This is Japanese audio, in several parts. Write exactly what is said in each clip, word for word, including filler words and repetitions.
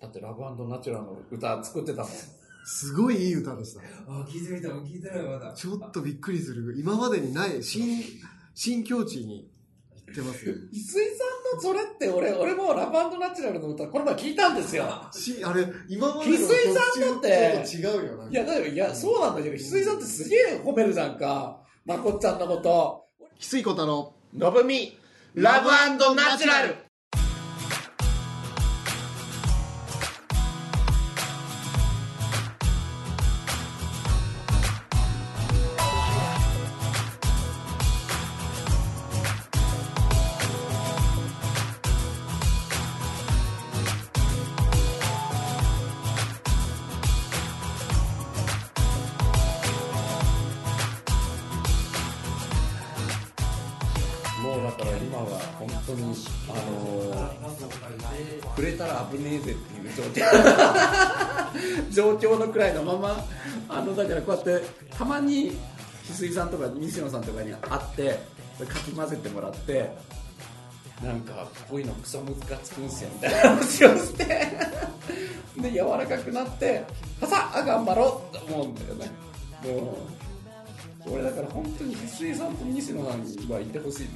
だってラブ&ナチュラルの歌作ってたもん。 すごいいい歌でした。 あ、聞いてみたもん、聞いてないまだ。 ちょっとびっくりする。今までにない新、新境地に行ってますね。 翡翠さんのそれって俺、俺もラブ&ナチュラルの歌、この前聞いたんですよ。 し、あれ、今までの翡翠さんだってちょっと違うよな。 いや、だからいや、そうなんだけど、翡翠さんってすげえ褒めるじゃんか。まこっちゃんのこと。 翡翠小太郎。 のぶみ、ラブ&ナチュラル。もうだから今は本当にあのー、触れたら危ねえぜっていう状況状況のくらいのままあのだからこうやってたまに翡翠さんとか西野さんとかに会ってかき混ぜてもらってなんかこういうのクソムズがつくんすよみたいな話をしてで柔らかくなってさあ頑張ろうって思うんだよね。もう俺だから本当に翡翠さんと西野さんにはいてほしいん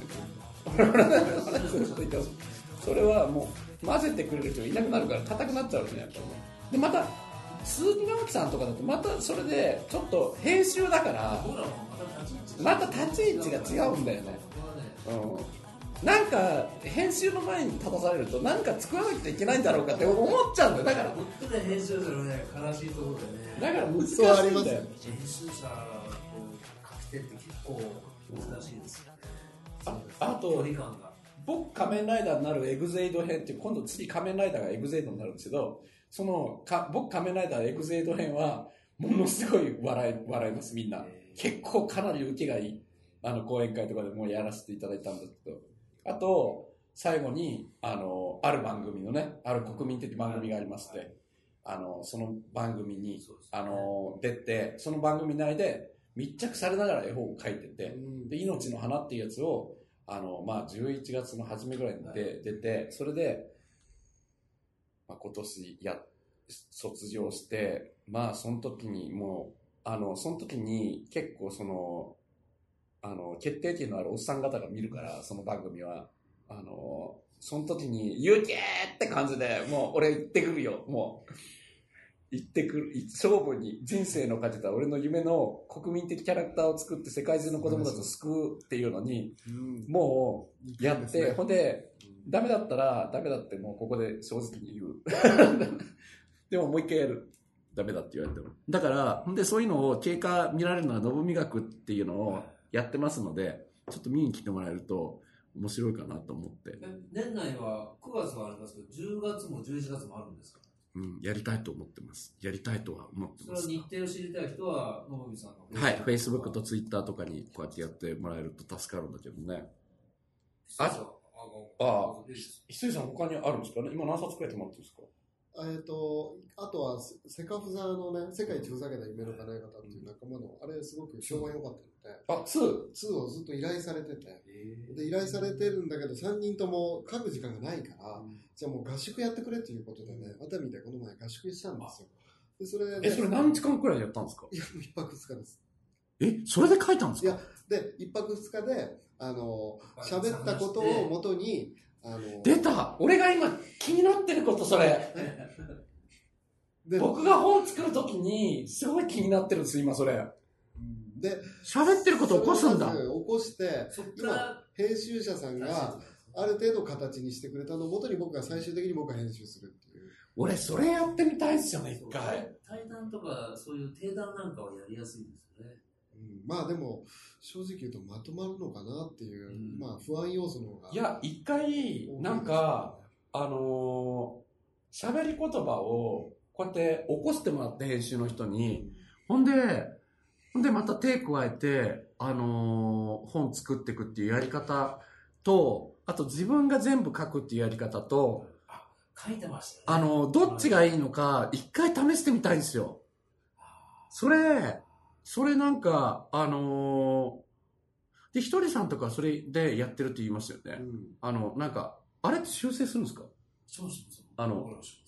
ですよそれはもう混ぜてくれる人がいなくなるから硬くなっちゃうねやっぱりね。でまた鈴木直樹さんとかだとまたそれでちょっと編集だからまた立ち位置が違うんだよね、うん、なんか編集の前に立たされるとなんか作らなきゃいけないんだろうかって思っちゃうんだよ。だから本当に編集するね、悲しいところでね。 だから難しいんだよ。 編集者って結構難しいですよね。 あ, あと僕仮面ライダーになるエグゼイド編っていう今度次仮面ライダーがエグゼイドになるんですけどそのか僕仮面ライダーエグゼイド編はものすごい笑い笑いますみんな。結構かなり受けがいいあの講演会とかでもやらせていただいたんですけどあと最後にあのある番組のねある国民的番組がありましてあのその番組にあの出てその番組内で密着されながら絵本を書いてて、で命の花っていうやつをあの、まあ、じゅういちがつの初めぐらいにで出てそれで、まあ、今年や卒業してまあその時にもうあのその時に結構そのあの決定権のあるおっさん方が見るからその番組はあのその時に勇気って感じでもう俺行ってくるよもう行ってくる勝負に人生のかけた俺の夢の国民的キャラクターを作って世界中の子供たちを救うっていうのにもうやって、ほんでダメだったらダメだってもうここで正直に言うでももう一回やるダメだって言われてもだからほんでそういうのを経過見られるのはノブ磨くっていうのをやってますのでちょっと見に来てもらえると面白いかなと思って年内はくがつはありますけどじゅうがつもじゅういちがつもあるんですか？ うん、やりたいと思ってます。やりたいとは思ってます。 それは日程を知りたい人は、野上さんの。 はい、Facebook と Twitter とかにこうやってやってもらえると助かるんだけどね。あ、あ、あ、翡翠さん他にあるんですかね今何冊くらい止まってるんですか？ えっと、あとはセカフザのね、世界一ふざけた夢の叶え方っていう仲間の、あれすごく評判良かったので、 あ、ツー? ツーをずっと依頼されてて、で依頼されてるんだけどさんにんとも書く時間がないから、うん、じゃあもう合宿やってくれということでね、熱海でこの前合宿したんですよ。でそれ、ね、 え、それ何時間くらいやったんですか？ いや、いっぱくふつかです。 え、それで書いたんですか？ いや、で、いっぱくふつかで、あの、喋ったことをもとに、あの、 出た俺が今気になってることそれ。僕が本作るときにすごい気になってるんです今それ。 で、 喋ってることを起こすんだ。 起こして、今、編集者さんがある程度形にしてくれたのをもとに僕が最終的に僕が編集するっていう。 俺、それやってみたいっすよね、一回。 対談とか、そういう定談なんかはやりやすいんですよね。 うん、まあでも、正直言うとまとまるのかなっていう、うん、まあ不安要素の方が。 いや、一回、なんか、あのー、喋り言葉を、こうやって起こしてもらって編集の人に、ほんで、ほんでまた手加えて、あのー、本作っていくっていうやり方と、あと自分が全部書くっていうやり方と、 あ、書いてましたね。 あのー、どっちがいいのか、一回試してみたいんですよ。それ、それなんか、あのー、で、ひとりさんとかそれでやってるって言いましたよね。うん、あの、なんか、あれって修正するんですか？ そうそうそう。 あの、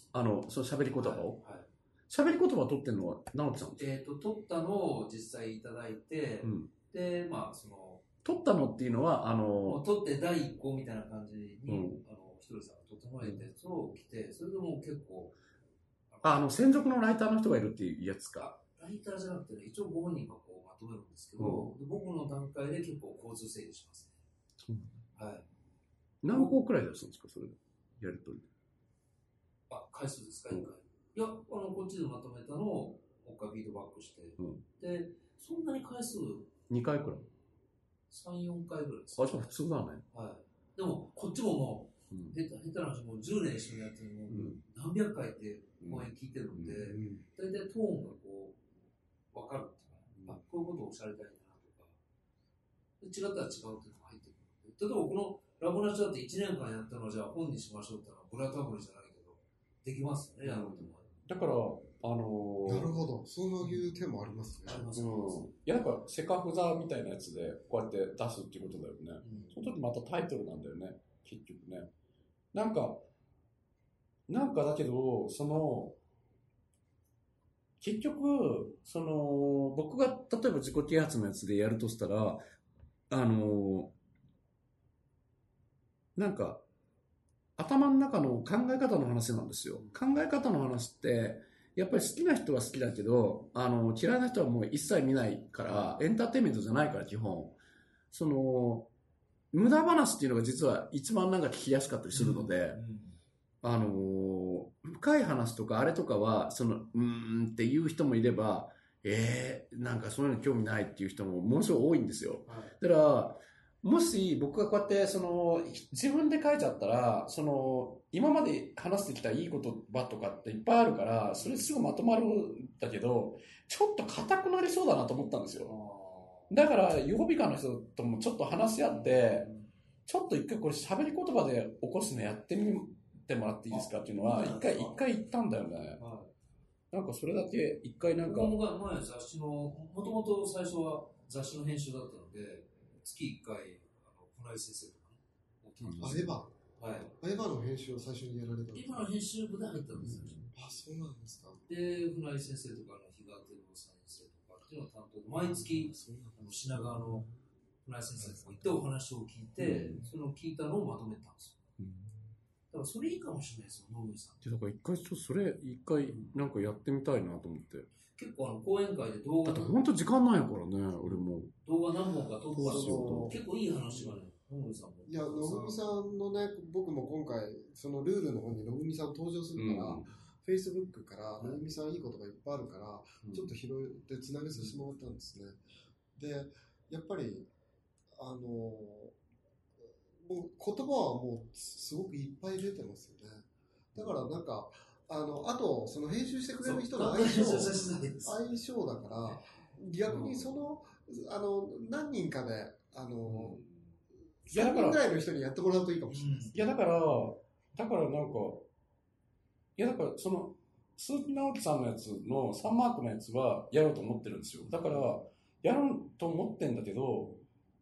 あの、その喋り言葉をはい。 喋、り言葉を取ってるのは直樹さんですか？ えっ、と、取ったのを実際いただいて、 うん、 で、まあ、その、 取ったのっていうのは、あもの、 う取って第一項みたいな感じに、 うん、 あの、ひとりさんが整えたやつを着て、それでもう結構、 ああの、専属のライターの人がいるっていうやつか。 ライターじゃなくてね、一応ご本人がこうまとめるんですけど、うん、僕の段階で結構交通整理しますね。うん、はい。 何個くらい出すんですか、それで。やりとり。 あ、回数ですか、いっかい。いや、あの、こっちでまとめたのを、もう一回フィードバックして、うん、で、そんなに回数にかいくらい ? さん、よんかいぐらいです。 あ、じゃあ普通だね。 はい。でも、こっちももう、うん、下手な話、もうじゅうねん一緒にやってるのも、何百回って講演聞いてるんで、大体、うん、トーンがこう、わかるっていうか、あ、こういうことをおっしゃりたいなとか、違ったら違うっていうのが入ってくる。例えば、このラボナチだっていちねんかんやったのをじゃあ本にしましょうってのは、ブラタブルじゃないけど、できますよね、やろうと思う。 だから、あのー、 なるほど、そういう手もありますね。 あります、 うん、いや、なんか、セカフザみたいなやつで、こうやって出すっていうことだよね。うん、その時またタイトルなんだよね、結局ね。なんか、なんかだけど、その、結局、その、僕が例えば自己啓発のやつでやるとしたら、あの、なんか、頭の中の考え方の話なんですよ。考え方の話って、やっぱり好きな人は好きだけど、あの、嫌いな人はもう一切見ないから、エンターテインメントじゃないから、基本。その、無駄話っていうのが実は一番なんか聞きやすかったりするので、うんうん、あの、深い話とかあれとかは、その、うーんっていう人もいれば、えー、なんかそういうの興味ないっていう人もものすごい多いんですよ。はい、だから、もし僕がこうやってその自分で書いちゃったら、その今まで話してきたいい言葉とかっていっぱいあるから、それすぐまとまるんだけど、ちょっと硬くなりそうだなと思ったんですよ。だから予備課の人ともちょっと話し合って、ちょっと一回これ喋り言葉で起こすのやってみてもらっていいですかっていうのは一回一回言ったんだよね。なんかそれだけ一回なんか。 僕が前雑誌の、もともと最初は雑誌の編集だったので、月いっかい、あの、船井先生とかね。 あ、エヴァはい。 エヴァの編集を最初にやられたんですか？ エヴァの編集部で入ったんですよ。 あ、そうなんですか。 で、船井先生とかの比嘉照夫先生とかっていうのを担当で、毎月、あの品川の船井先生とか行ってお話を聞いて、その聞いたのをまとめたんですよ。だからそれいいかもしれないですよ、野口さん。 だから一回ちょっとそれ一回なんかやってみたいなと思って。 結構あの講演会で動画。 だって本当時間ないからね、俺も。 動画何本か撮ったら結構いい話がね、野口さんも。 いや、野口さんのね、僕も今回、そのルールの方に野口さん登場するから、うん、Facebook から野口さんいいことがいっぱいあるから、うん、ちょっと拾ってつなげさせてもらったんですね。で、やっぱり、あの、もう言葉はもうすごくいっぱい出てますよね。だからなんか、あの、あと、その編集してくれる人の相性、相性だから、逆にその、あの、何人かで、あの、さんにんぐらいの人にやってもらうといいかもしれないです。 いや、だから、だからなんか、いや、だからその、鈴木直樹さんのやつのさんマークのやつはやろうと思ってるんですよ。だから、やろうと思ってんだけど、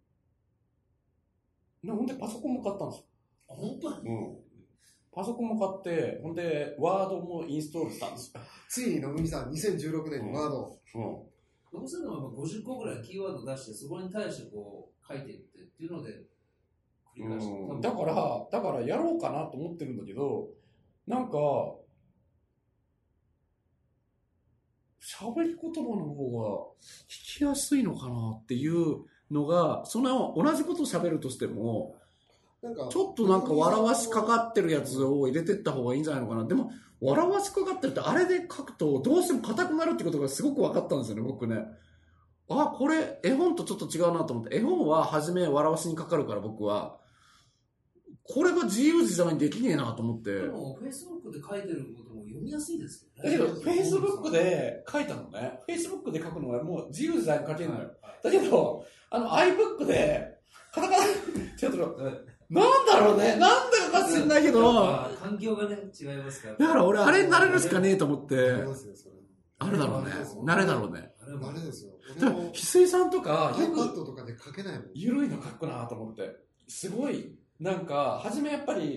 ほんでパソコンも買ったんですよ。 本当に？ うん。パソコンも買って、ほんで、ワードもインストールしたんですよ。 ついに野口さん、にせんじゅうろくねんにワード。 うん。 野口さんでもごじゅっこぐらいキーワード出して、そこに対してこう、書いていってっていうので、繰り返して、 うん。だから、だからやろうかなと思ってるんだけど、なんか、喋り言葉の方が聞きやすいのかなっていうのが、その同じことを喋るとしても、なんかちょっとなんか笑わしかかってるやつを入れてった方がいいんじゃないのかな。でも、笑わしかかってるってあれで書くとどうしても硬くなるってことがすごく分かったんですよね、僕ね。あ、これ絵本とちょっと違うなと思って。絵本は初め笑わしにかかるから僕は。これが自由自在にできねえなと思って。でも、Facebook で書いてることも読みやすいですよね。だけど、Facebook で書いたのね。Facebook で書くのはもう自由自在に書けるのよ。だけど、あの iBook で、カタカナ、ちょっと、なんだろうね。なんだか知んないけど。 環境がね、違いますから。 だから俺、あれになれるしかねえと思って。 あるだろうね。慣れだろうね。 慣れですよ。 翡翠さんとか、 よく iPad とかで書けないもん。 ゆるいの書くなと思って。すごい、なんか、はじめやっぱり、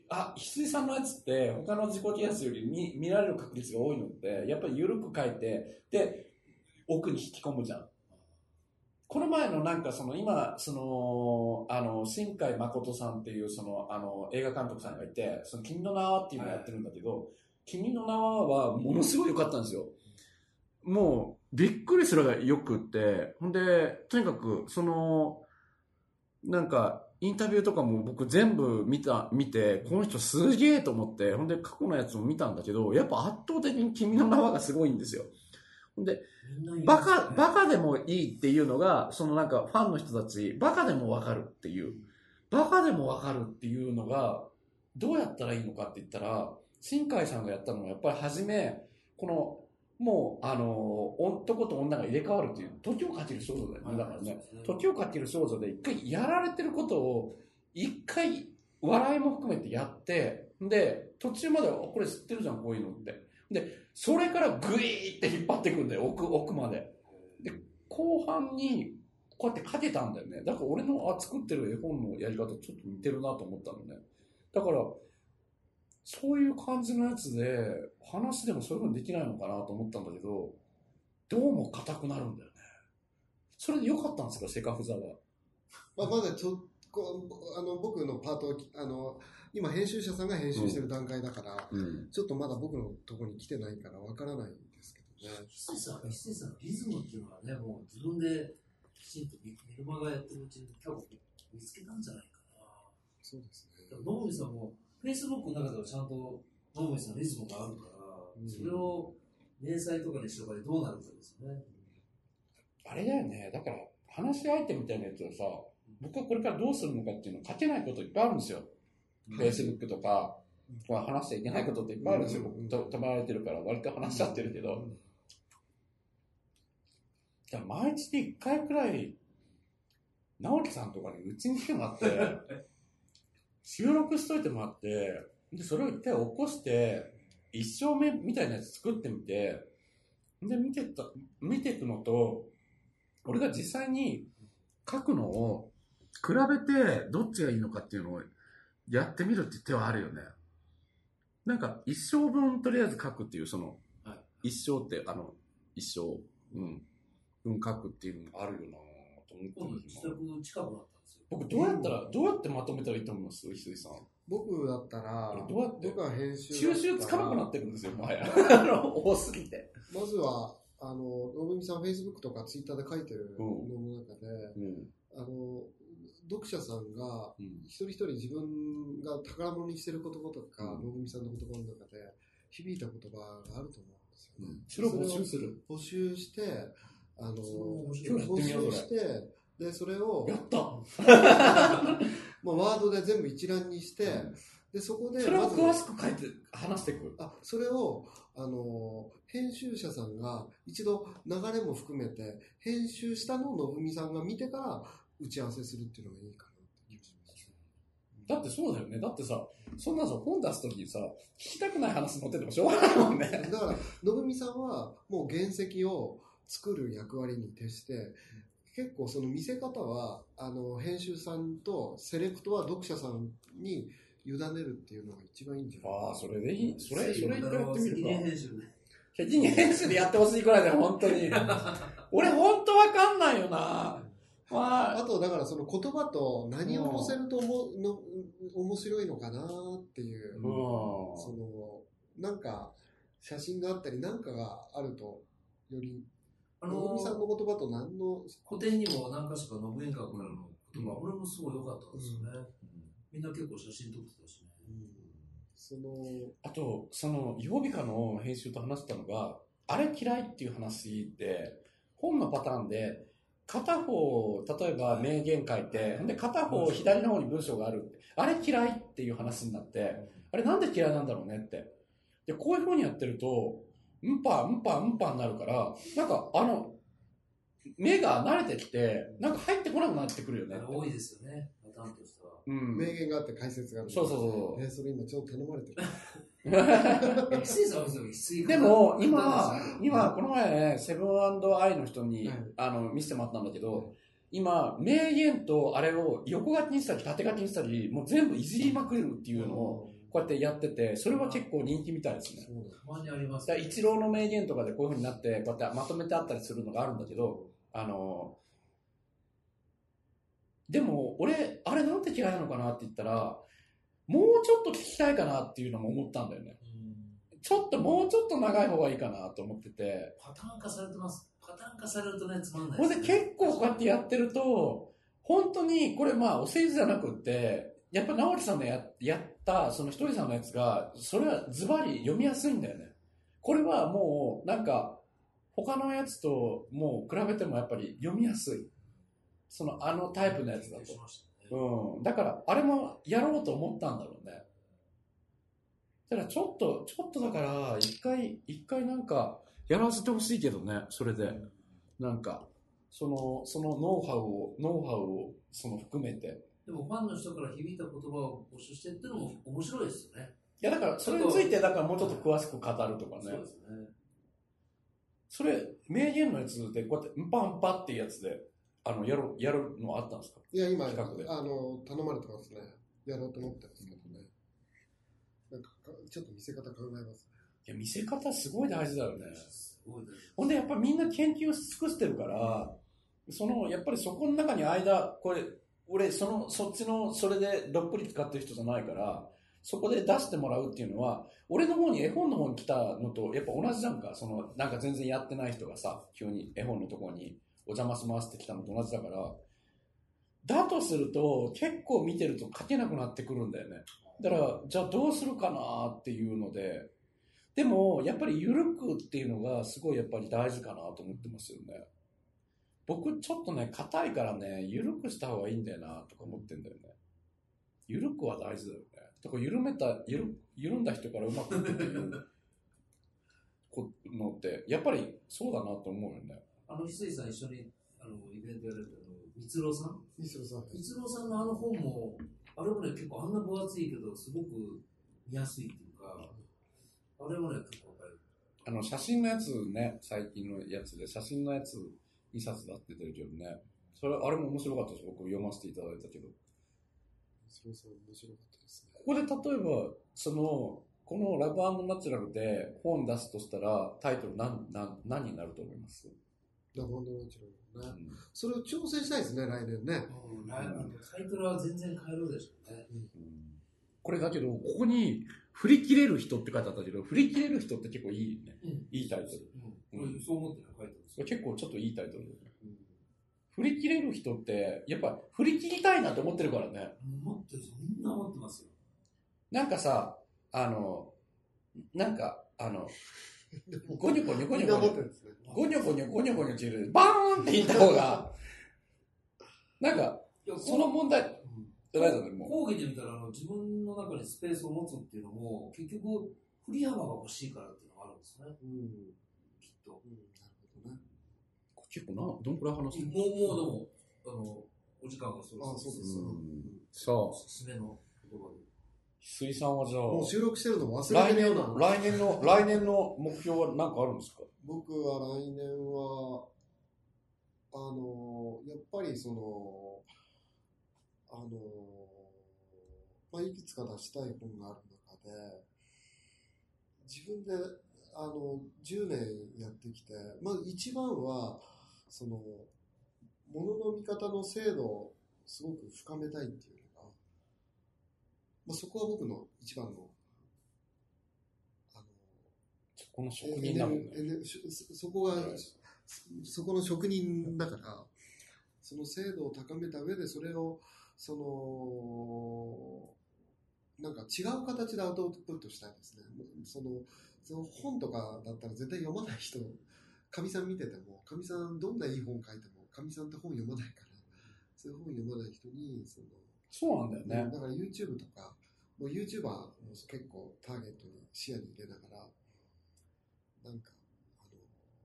あ、翡翠さんのやつって他の自己啓発より 見, 見られる確率が多いのって、やっぱり緩く書いて、で、奥に引き込むじゃん。この前のなんかその今、その、あの、新海誠さんっていうその、あの、映画監督さんがいて、その君の名はっていうのをやってるんだけど、はい、君の名はものすごい良かったんですよ。もう、びっくりするがよくって、ほんで、とにかく、その、なんか、インタビューとかも僕全部見た、見て、この人すげえと思って、ほんで過去のやつも見たんだけど、やっぱ圧倒的に君の名はがすごいんですよ。ほんで、バカ、バカでもいいっていうのが、そのなんかファンの人たち、バカでもわかるっていう、バカでもわかるっていうのが、どうやったらいいのかって言ったら、新海さんがやったのはやっぱり初め、この、もう、あの、男と女が入れ替わるっていう、時をかける少女だよね。だからね、時をかける少女で一回やられてることを、一回笑いも含めてやって、で、途中までは、これ知ってるじゃん、こういうのって。で、それからグイーって引っ張っていくんだよ、奥、奥まで。で、後半に、こうやってかけたんだよね。だから俺のあ作ってる絵本のやり方ちょっと似てるなと思ったのね。だから、そういう感じのやつで、話でもそういう風にできないのかなと思ったんだけど、どうも硬くなるんだよね。それで良かったんですか、セカフザは。 まあ、まだちょこあの僕のパートあの、今編集者さんが編集してる段階だから、うん、ちょっとまだ僕のところに来てないからわからないんですけどね。 翡翠さん、翡翠さんのリズムっていうのはね、もう自分できちんとメルマガやってるうちに多分見つけたんじゃないかな。 そうですね。 野口さんも、フェイスブックの中ではちゃんと野口さんのリズムがあるから、うん、それを連載とかにしておかでどうなるかですよね。 あれだよね。だから話し相手みたいなやつをさ、僕はこれからどうするのかっていうのを書けないこといっぱいあるんですよ。フェイスブックとか、話しちゃいけないことっていっぱいあるんですよ。僕、止まられてるから割と話しちゃってるけど。だから毎日でいっかいくらい、直樹さんとかにうちに来てもらって、収録しといてもらって、で、それを一回起こして、一生目みたいなやつ作ってみて、で、見てた、見ていくのと、俺が実際に書くのを比べてどっちがいいのかっていうのをやってみるって手はあるよね。なんか一生分とりあえず書くっていう、その、はい、一生って、あの、一生、うん、分書くっていうのもあるよなと思って。 自宅近くなったんですよ。 僕どうやったら、どうやってまとめたらいいと思います翡翠さん。 僕だったら、 どうやって僕は編集収集つかなくなってるんですよ、もはや。あの、多すぎて。 まずは、あの、のぶみさん、フェイスブックとかツイッターで書いてるのの中で、うん、あの、読者さんが、一人一人自分が宝物にしてる言葉とか、のぶみさんの言葉の中で、響いた言葉があると思うんですよね。うん、 それを募集する。 募集して、あの、 募集して、で、それを、 やったまあ、ワードで全部一覧にして、で、そこで、 それを詳しく書いて、話していく。 あ、それを、あの、編集者さんが一度流れも含めて、編集したのをのぶみさんが見てから打ち合わせするっていうのがいいかなって気がします。 だってそうだよね。だってさ、そんなさ、本出すときにさ、聞きたくない話載っててもしょうがないもんね。 だから、のぶみさんはもう原石を作る役割に徹して、結構その見せ方は、あの、編集さんとセレクトは読者さんに委ねるっていうのが一番いいんじゃないかな。 ああ、それでいい。それ、それ一回やってみるか。 責任編集ね。 責任編集でやってほしいくらいだよ、本当に。俺本当わかんないよな。まあ、 あと、だからその言葉と何を載せるとおもの面白いのかなっていう、うん、その、なんか、写真があったり、なんかがあると、より、あのー、のぶみさんの言葉と何の古典にも何か所かのぶみん学の言葉、俺もすごい良かったんですよね、うん。みんな結構写真撮ってたしね。うん、 そのあと、その、曜日課の編集と話したのが、あれ嫌いっていう話で、本のパターンで、片方、例えば名言書いて、で、片方左の方に文章があるって、あれ嫌いっていう話になって、あれなんで嫌いなんだろうねって。で、こういう風にやってると、うんぱ、うんぱ、うんぱになるから、なんか、あの、目が慣れてきて、なんか入ってこなくなってくるよね。 多いですよね、パターンとしては。 うん。名言があって解説がある。 そうそうそう。 えー、それ今ちょっと頼まれてる。 でも、今、今、この前、セブン&アイの人に、はい、あの、見せてもらったんだけど、今、名言とあれを横書きにしたり、縦書きにしたり、もう全部いじりまくるっていうのをこうやってやってて、それは結構人気みたいですね。 たまにあります、 ね。イチローの名言とかでこういう風になって、こうやってまとめてあったりするのがあるんだけど、あの、でも、俺、あれなんて嫌いなのかなって言ったら、もうちょっと聞きたいかなっていうのも思ったんだよね。うん、ちょっと、もうちょっと長い方がいいかなと思ってて。 パターン化されてます。パターン化されるとね、つまんないです、ね。ほんで結構こうやってやってると、本当に、これまあ、お世辞じゃなくって、やっぱ直樹さんの や, やった、そのひとりさんのやつが、それはズバリ読みやすいんだよね。これはもう、なんか、他のやつともう比べてもやっぱり読みやすい。その、あのタイプのやつだと。うん。だから、あれもやろうと思ったんだろうね。だからちょっと、ちょっとだから、一回、一回なんか、やらせてほしいけどね、それで。なんか、その、そのノウハウを、ノウハウを、その含めて。 でもファンの人から響いた言葉を募集してっていうのも面白いですよね。 いや、だから、それについて、だからもうちょっと詳しく語るとかね。そうですね。それ、名言のやつで、こうやって、ンパンパっていうやつで、あの、やる、やるのあったんですか？ いや、今、あの、頼まれてますね。やろうと思ってますけどね。なんか、ちょっと見せ方考えますね。 いや、見せ方すごい大事だよね。すごい大事。ほんで、やっぱみんな研究し尽くしてるから、その、やっぱりそこの中に間、これ、俺、その、そっちの、それでどっぷり使ってる人じゃないから、そこで出してもらうっていうのは、俺の方に絵本の方に来たのと、やっぱ同じじゃんか。その、なんか全然やってない人がさ、急に絵本のところにお邪魔しますって来たのと同じだから、だとすると、結構見てると書けなくなってくるんだよね。だから、じゃあどうするかなっていうので、でも、やっぱり緩くっていうのがすごいやっぱり大事かなと思ってますよね。僕ちょっとね、硬いからね、緩くした方がいいんだよなとか思ってんだよね。緩くは大事だよね。だから緩めた、緩、緩んだ人からうまくいくっていうのって、やっぱりそうだなと思うよね。 あの、翡翠さん一緒にあのイベントやられたの、三郎さん三郎さん。 三郎さんのあの本も、あれもね、結構あんな分厚いけど、すごく見やすいっていうか、あれもね、結構わかる。 あの、写真のやつね、最近のやつで、写真のやつにさつだって出てるけどね。それ、あれも面白かったです。僕読ませていただいたけど。 そうそう、面白かったですね。 ここで例えば、その、このラブ&ナチュラルで本出すとしたら、タイトル何、何、何になると思います？ ラブ&ナチュラルね、うん。それを挑戦したいですね、来年ね。 うん、来年、タイトルは全然変えるでしょうね。うん、 これだけど、ここに、振り切れる人って書いてあったけど、振り切れる人って結構いいね。うん、いいタイトル。 うんうん、そう思って書いてます。 結構ちょっといいタイトルだね。うん、振り切れる人って、やっぱ振り切りたいなと思ってるからね。 思ってる、みんな思ってますよ。 なんかさ、あの、なんか、あの、ゴニョゴニョゴニョゴニョ、ゴニョゴニョゴニョゴニョチル、バーンって言った方が、なんか、その問題、じゃないだね、もう。 講義で見たら、あの、自分の中にスペースを持つっていうのも、結局、振り幅が欲しいからっていうのがあるんですね。うん。きっと。うん、なるほどね。 結構な、どんくらい話してる？ もう、もうでも、あの、お時間がそろそろ。 あ、そうです。 さあ。 おすすめの言葉で。 翡翠さんはじゃあ、 もう収録してるの忘れてるような。来年の、来年の目標は何かあるんですか？ 僕は来年は、あの、やっぱりその、あの、まあ、いくつか出したい本がある中で、自分で、あの、じゅうねんやってきて、まず一番は、その、ものの見方の精度をすごく深めたいっていうのが、まあ、そこは僕の一番の、あの、 そこの職人だもんね。 そこが、そこの職人だから、その精度を高めた上で、それを、その、なんか違う形でアウトプットしたいですね。その、その本とかだったら絶対読まない人、かみさん見てても、かみさんどんないい本書いても、かみさんって本読まないから、そういう本読まない人に、その、 そうなんだよね。 だから YouTube とか、もう YouTuber も結構ターゲットに視野に入れながら、なんか、あの、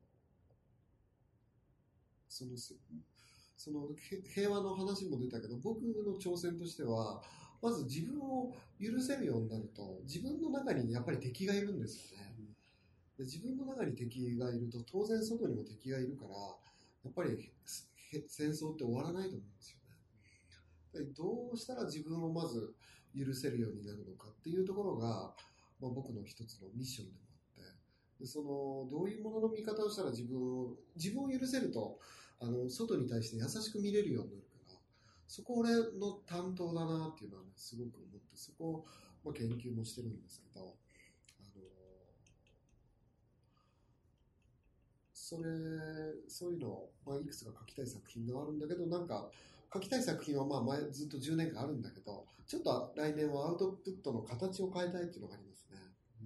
その、その平和の話も出たけど、僕の挑戦としては、まず自分を許せるようになると、自分の中にやっぱり敵がいるんですよね。で自分の中に敵がいると、当然外にも敵がいるから、やっぱり戦争って終わらないと思うんですよね。でどうしたら自分をまず許せるようになるのかっていうところが、まあ、僕の一つのミッションでもあって、でそのどういうものの見方をしたら自分を自分を許せると、あの外に対して優しく見れるようになるから、そこ俺の担当だなっていうのは、ね、すごく思って、そこを、まあ、研究もしてるんですけど、あのそれそういうのを、まあ、いくつか書きたい作品があるんだけど、なんか書きたい作品はまあ前ずっとじゅうねんかんあるんだけど、ちょっと来年はアウトプットの形を変えたいっていうのがありますね。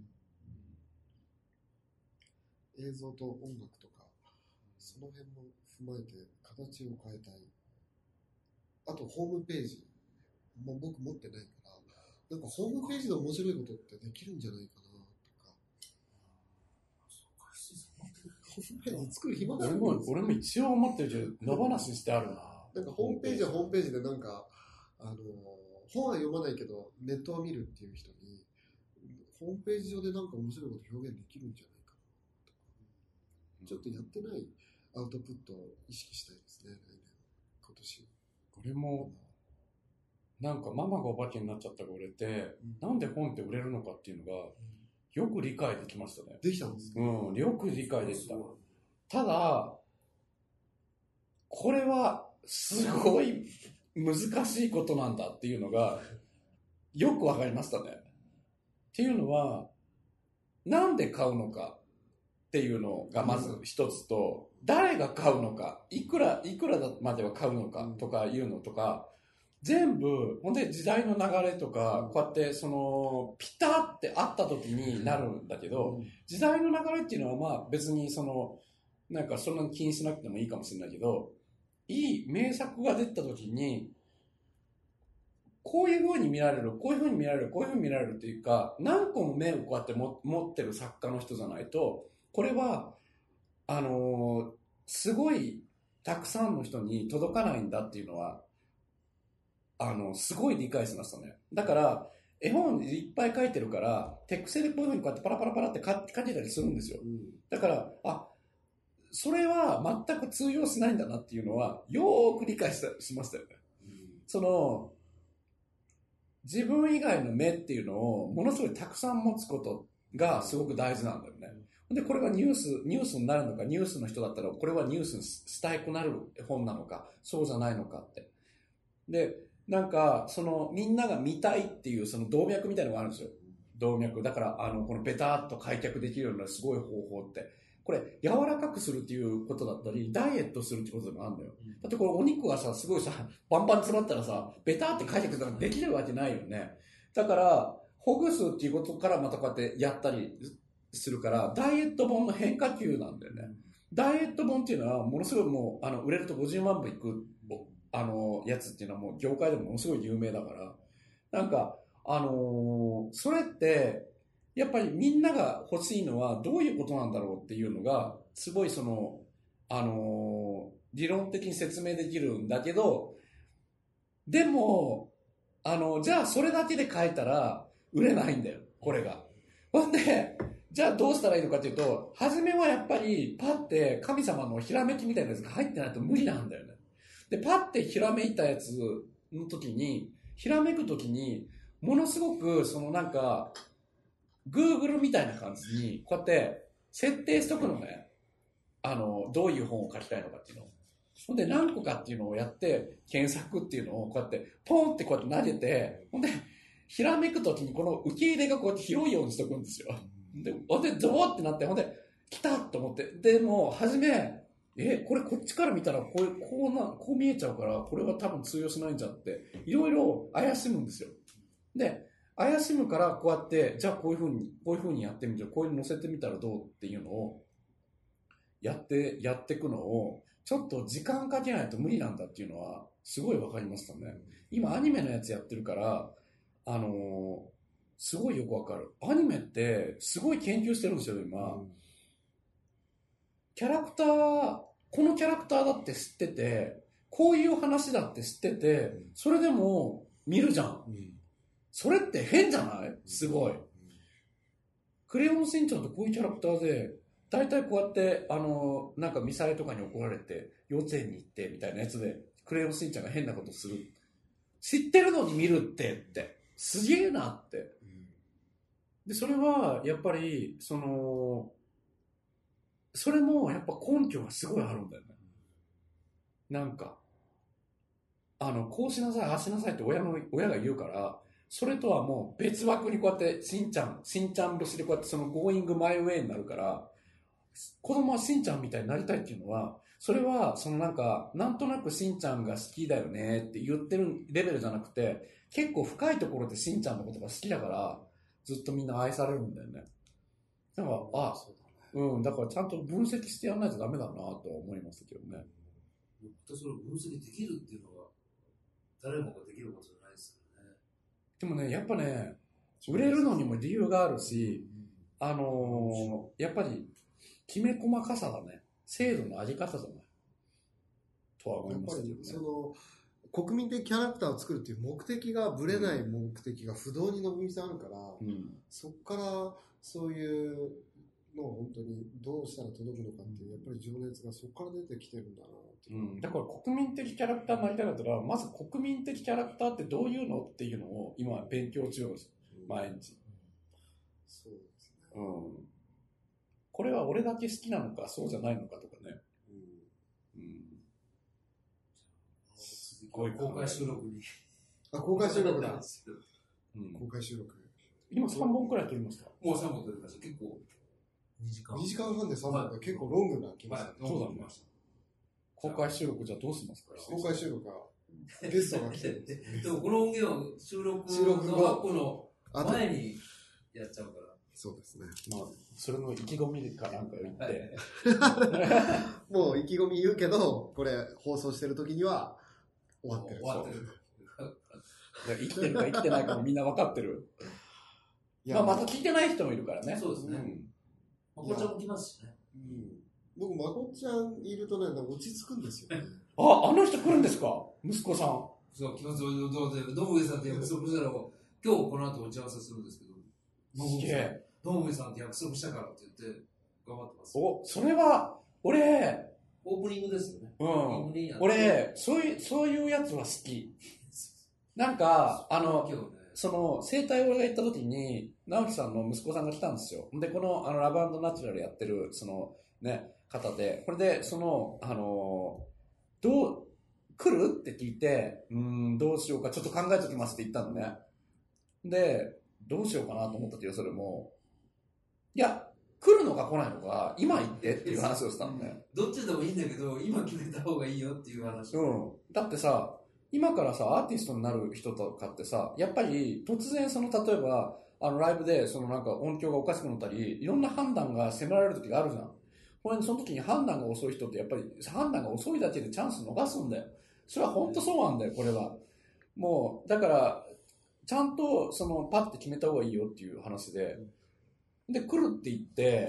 うん、映像と音楽とかその辺も踏まえて形を変えたい。あとホームページもう僕持ってないから、なんかホームページで面白いことってできるんじゃないかなとか。ホームページ作る暇があるんですよ。 俺も一応思ってるけど野放ししてあるな。 なんかホームページはホームページでなんかあの本は読まないけどネットは見るっていう人にホームページ上でなんか面白いこと表現できるんじゃないかなとか、ちょっとやってないアウトプットを意識したいですね、来年今年。 これもなんかママがお化けになっちゃったが売れて、うん、なんで本って売れるのかっていうのがよく理解できましたね。 できたんですか？ うん、よく理解できた。ただこれはすごい難しいことなんだっていうのがよくわかりましたね。っていうのは、なんで買うのかっていうのがまず一つと、誰が買うのか、いくら、いくらまでは買うのかとかいうのとか、全部、ほんで時代の流れとか、こうやってその、ピタってあった時になるんだけど、時代の流れっていうのはまあ別にその、なんかそんなに気にしなくてもいいかもしれないけど、いい名作が出た時に、こういう風に見られる、こういう風に見られる、こういう風に見られるっていうか、何個も目をこうやっても持ってる作家の人じゃないと、これは、あのー、すごいたくさんの人に届かないんだっていうのは、あの、すごい理解しましたね。だから、絵本いっぱい書いてるから、テクセでこういう風にこうやってパラパラパラって書けたりするんですよ。うん、だから、あ、それは全く通用しないんだなっていうのは、よーく理解 し, しましたよね。うん、その、自分以外の目っていうのをものすごいたくさん持つことがすごく大事なんだよね。で、これがニュース、ニュースになるのか、ニュースの人だったら、これはニュースにしたいくなる本なのか、そうじゃないのかって。で、なんか、その、みんなが見たいっていう、その動脈みたいなのがあるんですよ。動脈。だから、あの、このベターっと開脚できるようなすごい方法って。これ、柔らかくするっていうことだったり、ダイエットするってことでもあるんだよ。だってこれお肉がさ、すごいさ、バンバン詰まったらさ、ベターって開脚できるわけないよね。だから、ほぐすっていうことからまたこうやってやったりするから、ダイエット本の変化球なんだよね。ダイエット本っていうのは、ものすごいもう、あの、売れるとごじゅうまんぶいく、あの、やつっていうのはもう業界でもものすごい有名だから、なんか、あのー、それって、やっぱりみんなが欲しいのはどういうことなんだろうっていうのが、すごいその、あのー、理論的に説明できるんだけど、でも、あの、じゃあそれだけで書いたら売れないんだよ、これが。ほんで、じゃあどうしたらいいのかというと、初めはやっぱりパッて神様のひらめきみたいなやつが入ってないと無理なんだよね。で、パッてひらめいたやつの時に、ひらめく時に、ものすごくそのなんか、Google みたいな感じに、こうやって設定しとくのね。あの、どういう本を書きたいのかっていうのを。ほんで何個かっていうのをやって、検索っていうのをこうやって、ポンってこうやって投げて、ほんで、ひらめくときにこの受け入れがこうやって広いようにしとくんですよ。で、ほんで、ゾーってなって、ほんで、来たと思って。でも、はじめ、え、これこっちから見たらこう、こうな、こう見えちゃうから、これは多分通用しないんじゃって、いろいろ怪しむんですよ。で、怪しむからこうやって、じゃあこういう風に、こういう風にやってみて、こういうの載せてみたらどうっていうのを、やって、やっていくのを、ちょっと時間かけないと無理なんだっていうのは、すごいわかりましたね。今アニメのやつやってるから、あのー、すごいよくわかる。アニメって、すごい研究してるんですよ、今。キャラクター、このキャラクターだって知ってて、こういう話だって知ってて、それでも見るじゃん。それって変じゃない？すごい。クレヨンしんちゃんってこういうキャラクターで、大体こうやって、あの、なんかミサイとかに怒られて、幼稚園に行ってみたいなやつで、クレヨンしんちゃんが変なことする。知ってるのに見るってって。 すげえなって。で、それは、やっぱり、その、それも、やっぱ根拠がすごいあるんだよね。なんか、あの、こうしなさい、ああしなさいって親の、親が言うから、それとはもう別枠にこうやって、しんちゃん、しんちゃん節でこうやってその going my way になるから、子供はしんちゃんみたいになりたいっていうのは、それは、そのなんか、なんとなくしんちゃんが好きだよねって言ってるレベルじゃなくて、結構深いところでしんちゃんのことが好きだから、ずっとみんな愛されるんだよね。だから、あ、うん、だからちゃんと分析してやらないとダメだなとは思いましたけどね。 それを分析できるっていうのは、誰もができることじゃないですよね。 でもね、やっぱね、売れるのにも理由があるし、あのー、やっぱり、きめ細かさだね。制度のあり方じゃないとは思いますけどね。 やっぱりその国民的キャラクターを作るっていう目的がぶれない目的が不動にのぶみさんあるから、うん、そこからそういうのを本当にどうしたら届くのかっていうやっぱり情熱がそこから出てきてるんだなっていう、うん、 だから国民的キャラクターになりたかったらまず国民的キャラクターってどういうのっていうのを今勉強中です、うん、毎日、うん、 そうですね、 うん、これは俺だけ好きなのかそうじゃないのかとかね、うんうん、 すごい公開収録にあ公開収録だ、うん、公開収録今さんぼんくらい撮りました。 もうさんぼん撮りました。結構にじかん。 にじかんはんでさんぼんって結構ロングな気がする。 そうだね。公開収録じゃどうしますか。 公開収録はゲストが来てる。 でもこの音源は収録のアップの前にやっちゃうから。 そうですね。 まあそれの意気込みかなんか言って、 もう意気込み言うけどこれ放送してる時には終わってる。 終わってる。 生きてるか生きてないかもみんな分かってる。まあ、また聞いてない人もいるからね。 そうですね。まこちゃんも来ますしね。 うん、僕、まこちゃんいるとね、落ち着くんですよね。 あ、あの人来るんですか息子さん。 そう、来ますよ。どうで、どう上さんって約束したら、今日この後打ち合わせするんですけど、 すげえ。 どう上さんって約束したからって言って、頑張ってます。 お、それは、俺、 オープニングですよね。 うん。俺、そういう、そういうやつは好き。なんか、あの、その、生態俺が行った時に、直樹さんの息子さんが来たんですよ。で、この、あの、ラブ&ナチュラルやってる、その、ね、方で、これで、その、あの、どう、来るって聞いて、うーん、どうしようか、ちょっと考えときますって言ったのね。で、どうしようかなと思ったけど、それも、いや、来るのか来ないのか、今言ってっていう話をしたのね。 どっちでもいいんだけど、今決めた方がいいよっていう話。 うん。だってさ、今からさ、アーティストになる人とかってさ、やっぱり突然その、例えば、あの、ライブで、そのなんか音響がおかしくなったり、いろんな判断が迫られる時があるじゃん。これ、その時に判断が遅い人ってやっぱり判断が遅いだけでチャンス逃すんだよ。それは本当そうなんだよ、これは。もう、だから、ちゃんと、その、パッて決めた方がいいよっていう話で、で、来るって言って、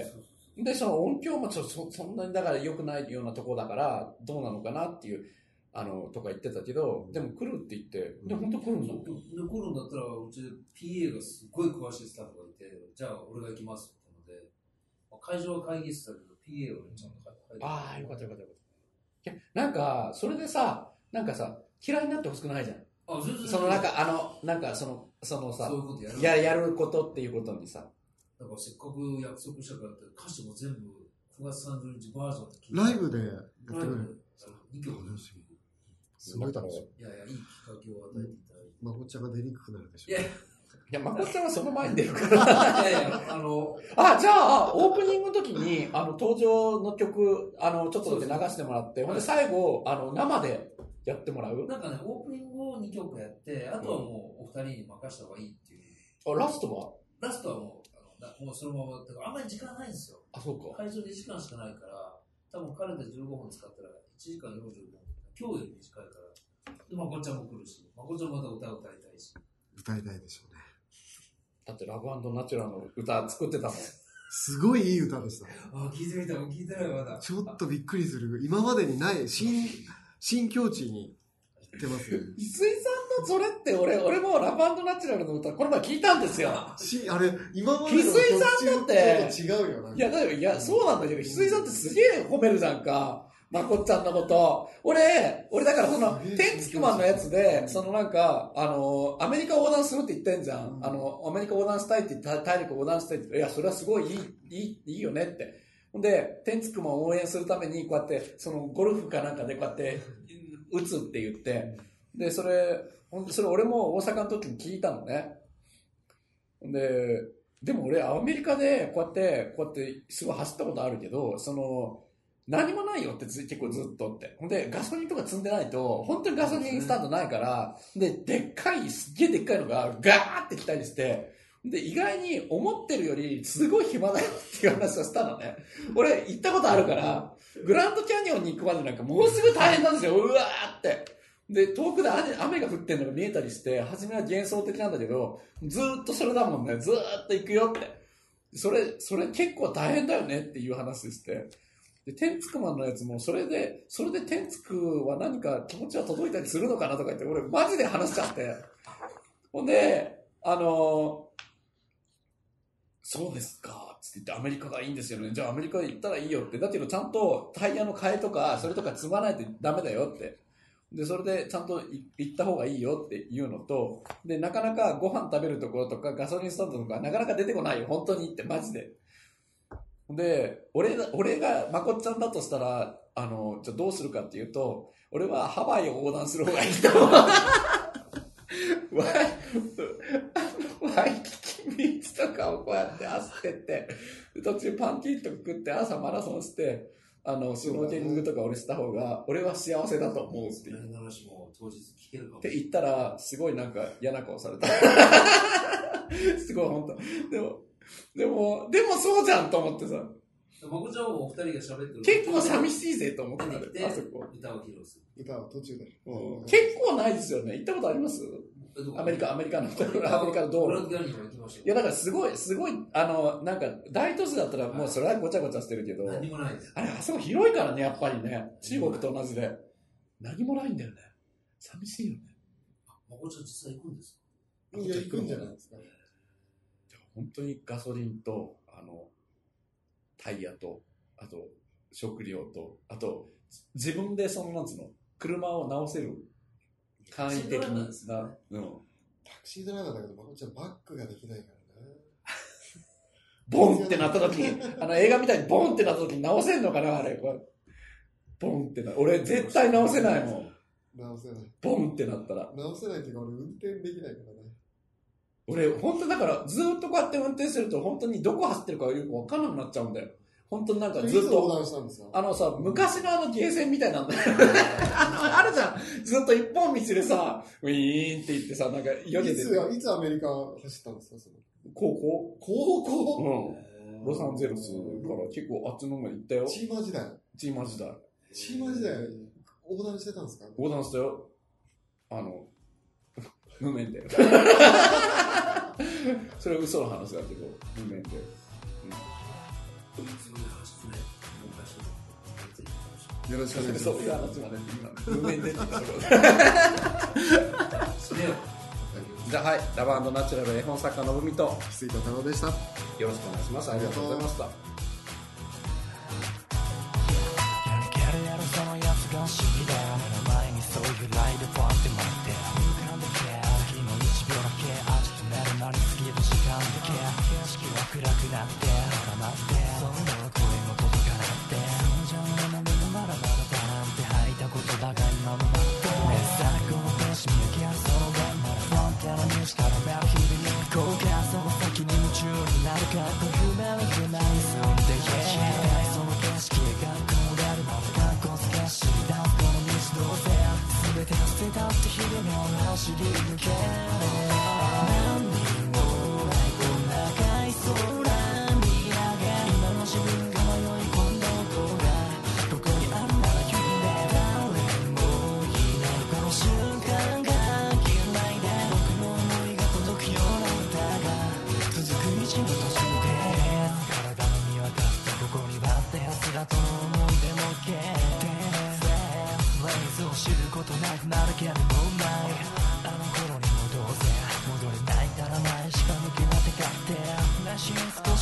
で、その音響もちょっと そ, そんなにだから良くないようなところだから、どうなのかなっていう、あの、とか言ってたけど、でも来るって言って、で、本当来るんだ。で、来るんだったら、うちで ピーエー がすごい詳しいスタッフがいて、じゃあ俺が行きますってので、会場は会議室だけど、ピーエー をちゃんと書いて。 ああ、よかったよかったよかった。いや、なんか、それでさ、なんかさ、嫌いになってほしくないじゃん。 あ、全然。 そのなんか、あの、なんかその、そのさ、 そういうことやる。 や、やることっていうことにさ。 だからせっかく約束したからって、歌詞も全部くがつさんじゅうにちバージョンで聞いて。 ライブでやってくれる。 にきょくですごい楽しい。いやいや、いいきっかけを与えていただいて。 まこちゃんが出にくくなるでしょ。 いや、 いや、まこちゃんはその前に出るから。 いやいや、あの、 あ、じゃあ、オープニングの時に、あの、登場の曲、あの、ちょっとだけ流してもらって、ほんで最後、あの、生でやってもらう？ なんかね、オープニングをにきょくやって、あとはもうお二人に任せた方がいいっていう。 あ、ラストは？ ラストはもう、あのもうそのまま、あんまり時間ないんですよ。 あ、そうか。 会場にじかんしかないから、多分彼でじゅうごふん使ったらいちじかんよんじゅうごふん。今日より短いから。で、まこちゃんも来るし、まこちゃんまた歌を歌いたいし。 歌いたいでしょうね。 だってラブ&ナチュラルの歌作ってたもん。 すごいいい歌でした。 あ、聞いてみたもん、聞いてないまだ。 ちょっとびっくりする。今までにない新、新境地に行ってますね。 翡翠さんのそれって俺、俺もラブ&ナチュラルの歌、この前聞いたんですよ。 し、あれ、今までの翡翠さんだって、 ちょっと違うよな。 いや、だから、いや、そうなんだけど、翡翠さんってすげえ褒めるじゃんか。 まこっちゃんのこと。俺、俺だからその、天竺マンのやつで、そのなんか、あの、アメリカ横断するって言ってんじゃん。あの、アメリカ横断したいって言って、大陸横断したいって言って、いや、それはすごいいい、いい、いいよねって。ほんで、天竺マンを応援するために、こうやって、その、ゴルフかなんかでこうやって、打つって言って、で、それ、ほんで、それ俺も大阪の時に聞いたのね。で、でも俺、アメリカでこうやって、こうやってすごい走ったことあるけど、その、何もないよってず結構ずっとって。ほんで、ガソリンとか積んでないと、本当にガソリンスタンドないから、で、でっかい、すっげえでっかいのがガーって来たりして、で、意外に思ってるよりすごい暇だよっていう話をしたのね。俺、行ったことあるから、グランドキャニオンに行くまでなんかもうすぐ大変なんですよ、うわーって。で、遠くで雨が降ってるのが見えたりして、初めは幻想的なんだけど、ずーっとそれだもんね、ずーっと行くよって。それ、それ結構大変だよねっていう話でして。で、天竺マンのやつも、それで、それで天竺は何か気持ちは届いたりするのかなとか言って、俺マジで話しちゃって。ほんで、あのー、そうですか、つって言ってアメリカがいいんですよね。じゃあアメリカ行ったらいいよって。だけどちゃんとタイヤの替えとか、それとか積まないとダメだよって。で、それでちゃんと行った方がいいよっていうのと、で、なかなかご飯食べるところとかガソリンスタンドとかなかなか出てこないよ。本当にってマジで。で、俺が、俺がまこっちゃんだとしたら、あの、じゃあどうするかっていうと、俺はハワイを横断する方がいいと思う。ワイ、ワイキキビーチとかをこうやって走ってって、途中パンケーキとか食って朝マラソンして、あの、シュノーケリングとか俺した方が、俺は幸せだと思うっていう。 話も当日聞けるかもって言ったら、すごいなんか嫌な顔された。すごい本当。でも、でも、でもそうじゃんと思ってさ。 まこちゃんもお二人が喋ってる。 結構寂しいぜと思ってあそこ。歌を披露する。 歌は途中で。 うん、結構ないですよね。行ったことあります？アメリカ、アメリカの、アメリカの道路。いや、だからすごい、すごい、あの、なんか、大都市だったらもうそれはごちゃごちゃしてるけど、 何もないです。 あれ、あそこ広いからね、やっぱりね。中国と同じで。何もないんだよね。寂しいよね。 まこちゃん実際行くんですか？ いや、行くんじゃないですか。 本当にガソリンと、あの、タイヤと、あと、食料と、あと、自分でその、なんつうの、車を直せる。簡易的な、うん。 タクシードライバーだけど、まこちゃんバックができないからね。 ボンってなった時に、あの映画みたいにボンってなった時に直せんのかな、あれ。これボンってな、俺絶対直せないもん。 直せない。 ボンってなったら。 直せないっていうか、俺運転できないからね。 俺、本当だから、ずっとこうやって運転すると、本当にどこ走ってるかよくわかんなくなっちゃうんだよ。本当になんかずっと、あのさ、昔のあのゲーセンみたいなんだよ。あの、あるじゃん。ずっと一本道でさ、ウィーンって言ってさ、なんか、よけて。 いつ、いつアメリカ走ったんですか、その高校高校うん。ロサンゼルスから結構あっちの方まで行ったよ。 チーマー時代。 チーマー時代。 チーマー時代、横断してたんですか？ 横断したよ。あの、無面で。それは嘘の話だけど、無面で。 よろしくお願いします。 そういう話まで今、無面でって言ったところで。じゃあはい、ラバー&ナチュラル絵本作家のぶみと、 杉田太郎でした。よろしくお願いします。ありがとうございました。 そのやつが不思議だ。目の前にそういうライドポンって待って浮かんでけ日のいちびょうだけ味となるなりすぎる時間だけ景色は暗くなって固まってそんな声も届かなくてそうじゃなのにもまだまだだなんて吐いたことだが今も待って目先このページ見上げるその現場のフロンテラにしからめる日々に後悔その先に夢中になるかと夢は夢に住んでいきその景色がこうなるまで知り出すこの道どうせ全て捨てたって日々の走り抜け何にもないこんな赤い空見上げ今の自分が迷い込んだ音がここにあるなら夢で誰もいないこの瞬間が嫌いで僕の思いが届くような歌が続く道の途中で体の見渡すとここにはってやつらとの思い出も消えてを知ることなくなるけれどないあの頃に戻せ戻れないならないしか抜けなってかって内心少し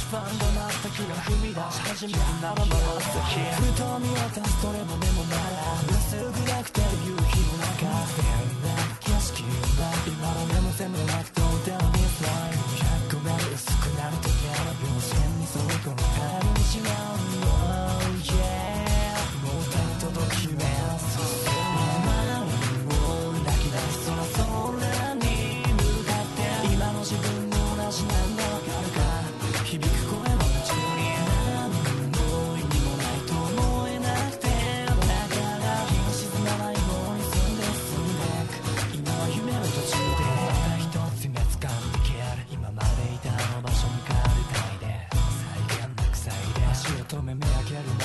不安がなった気が踏み出し始めるならば真っ先ふと見渡すとれもでもなら薄くなくて夕日の中景色が今の目も線もなくと手を見せないひゃくごめん薄くなるときは秒線に沿うこの帰り道は Oh yeah もう手に届く夢今を泣き出す空空に向かって今の自分も同じなんだわかるか響く声の夢中に何の意味もないと思えなくてだから日が沈まない方に進んで進んで今は夢の途中でまた一つ夢掴んでける今までいたあの場所に帰りたいで際限なく咲いて足を止め目開ける